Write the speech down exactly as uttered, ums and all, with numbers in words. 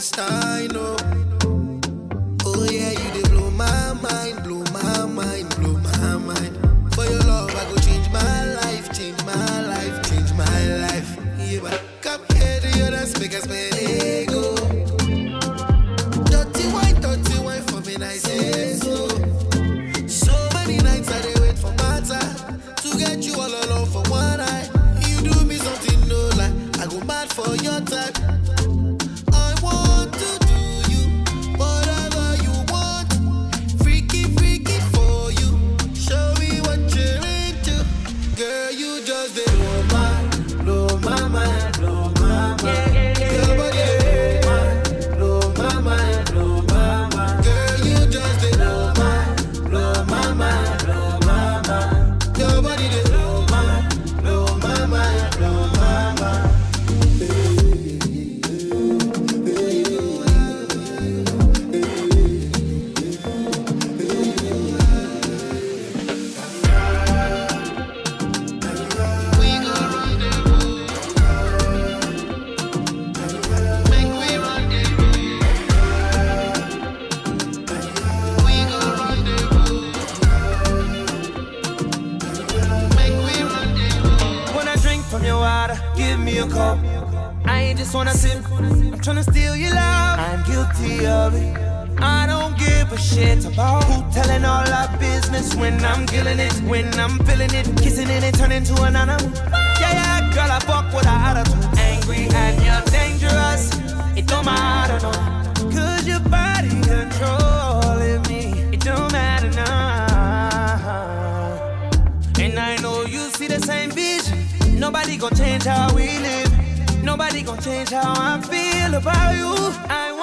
honest, I know. Oh yeah, you dey blow my mind, blow my mind, blow my mind. For your love, I go change my life, change my life, change my life. Yeah, but come here to your dance, make us man ego. Dirty wine, dirty wine for me, I say so. So many nights I dey wait for my time to get you all alone for one night. You do me something no lie, I go mad for your type. I want to do you whatever you want, freaky freaky for you. Show me what you're into, girl. You just dey blow my, blow my mind, blow my mind. Your body dey blow my mind, blow my mind. Girl, you just dey blow my, blow my mind, blow my mind. Your body dey blow my, blow my mind, blow my mind. We go rendezvous, make we rendezvous. We go rendezvous, make we rendezvous. When I drink from your water, give me a cup. I ain't just wanna sip, I'm tryna steal your love. I'm guilty of it. I don't give a shit about who telling all our business when I'm killing it, when I'm feeling it, kissing it and turning to an animal. Yeah, yeah, girl, I fuck with her attitude. Angry and you're dangerous. It don't matter, no. Cause your body controlling me. It don't matter now. And I know you see the same vision. Nobody gon' change how we live. Nobody gon' change how I feel about you. I